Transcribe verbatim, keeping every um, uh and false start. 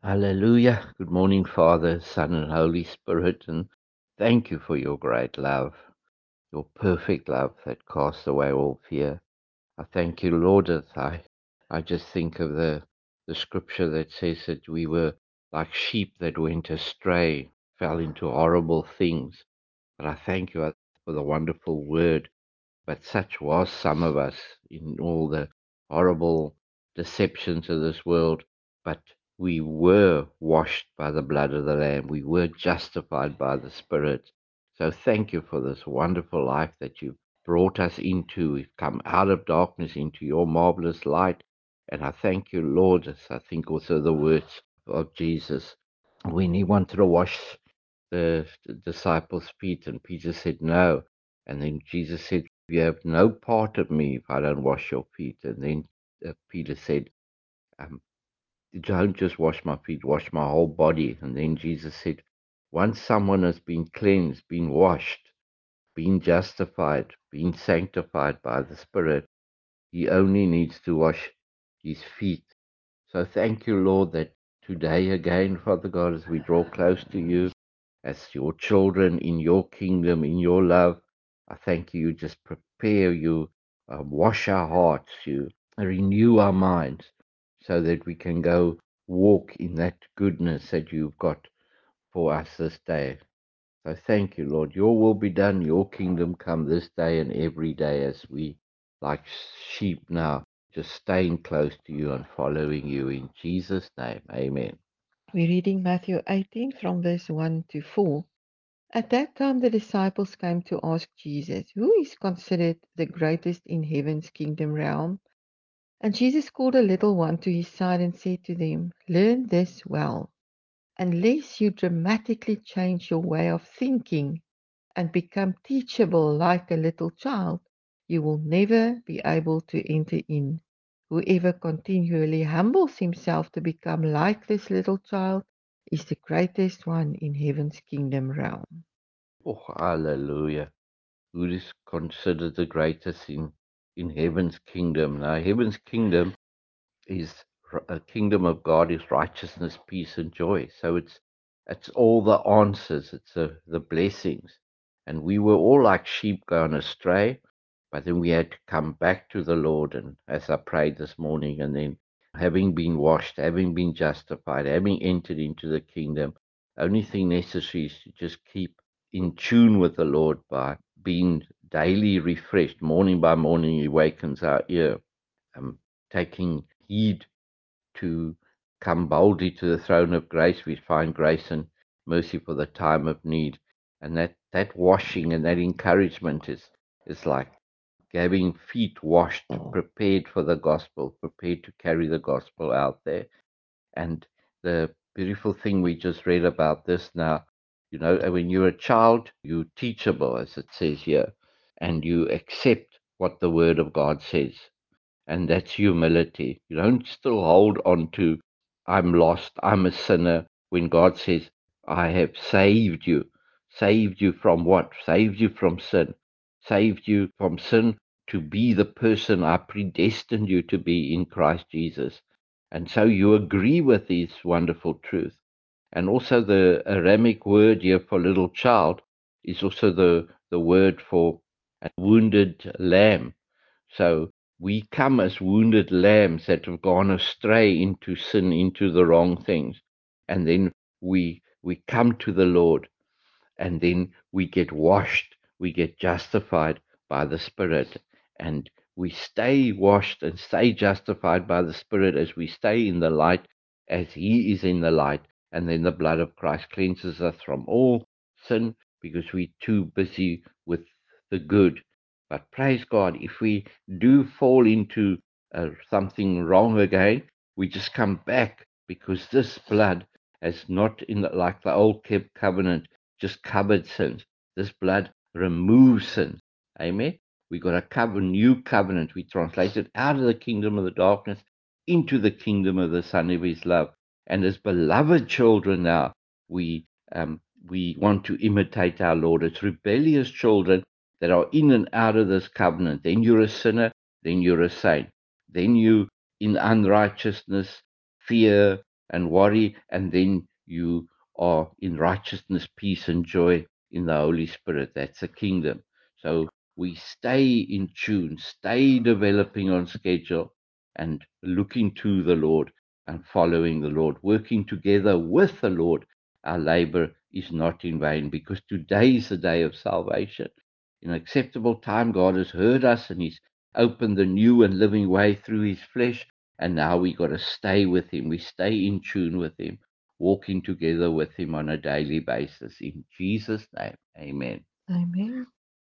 Hallelujah. Good morning, Father, Son, and Holy Spirit. And thank you for your great love, your perfect love that casts away all fear. I thank you, Lord, that I, I just think of the, the scripture that says that we were like sheep that went astray, fell into horrible things. But I thank you for the wonderful word. But such was some of us in all the horrible deceptions of this world. But we were washed by the blood of the Lamb. We were justified by the Spirit. So thank you for this wonderful life that you've brought us into. We've come out of darkness into your marvelous light. And I thank you, Lord, as I think also the words of Jesus when he wanted to wash the disciples' feet, and Peter said no. And then Jesus said, you have no part of me if I don't wash your feet. And then uh, Peter said, um, don't just wash my feet, wash my whole body. And then Jesus said, once someone has been cleansed, been washed, been justified, been sanctified by the Spirit, he only needs to wash his feet. So thank you, Lord, that today again, Father God, as we draw close to you, as your children in your kingdom, in your love, I thank you. You just prepare, you uh, wash our hearts, you renew our minds so that we can go walk in that goodness that you've got for us this day. So thank you, Lord. Your will be done, your kingdom come this day and every day as we, like sheep now, just staying close to you and following you in Jesus' name. Amen. We're reading Matthew eighteen from verse one to four. At that time, the disciples came to ask Jesus, who is considered the greatest in heaven's kingdom realm? And Jesus called a little one to his side and said to them, learn this well. Unless you dramatically change your way of thinking and become teachable like a little child, you will never be able to enter in. Whoever continually humbles himself to become like this little child is the greatest one in heaven's kingdom realm. Oh, hallelujah. Who is considered the greatest in, in heaven's kingdom? Now, heaven's kingdom is a kingdom of God is righteousness, peace, and joy. So it's it's all the answers, it's the, the blessings. And we were all like sheep going astray, but then we had to come back to the Lord. And as I prayed this morning, and then having been washed, having been justified, having entered into the kingdom, only thing necessary is to just keep in tune with the Lord by being daily refreshed. Morning by morning, He wakens our ear. Um, taking heed to come boldly to the throne of grace, we find grace and mercy for the time of need. And that, that washing and that encouragement is, is like having feet washed, prepared for the gospel, prepared to carry the gospel out there. And the beautiful thing we just read about this now, you know, when you're a child, you're teachable, as it says here, and you accept what the word of God says, and that's humility. You don't still hold on to, I'm lost, I'm a sinner, when God says, I have saved you. Saved you from what? Saved you from sin. Saved you from sin to be the person I predestined you to be in Christ Jesus. And so you agree with this wonderful truth. And also the Aramic word here for little child is also the, the word for a wounded lamb. So we come as wounded lambs that have gone astray into sin, into the wrong things. And then we we come to the Lord, and then we get washed, we get justified by the Spirit, and we stay washed and stay justified by the Spirit as we stay in the light, as He is in the light. And then the blood of Christ cleanses us from all sin because we're too busy with the good. But praise God, if we do fall into uh, something wrong again, we just come back because this blood has not, in the, like the old covenant, just covered sins. This blood removes sins. Amen. We got a cover, new covenant. We translated out of the kingdom of the darkness into the kingdom of the Son of His love. And as beloved children now, we um, we want to imitate our Lord. As rebellious children that are in and out of this covenant. Then you're a sinner. Then you're a saint. Then you in unrighteousness, fear, and worry, and then you are in righteousness, peace, and joy in the Holy Spirit. That's a kingdom. So we stay in tune, stay developing on schedule, and looking to the Lord and following the Lord, working together with the Lord. Our labor is not in vain, because today is the day of salvation. In acceptable time, God has heard us and He's opened the new and living way through His flesh. And now we got to stay with Him. We stay in tune with Him, walking together with Him on a daily basis. In Jesus' name, amen. Amen.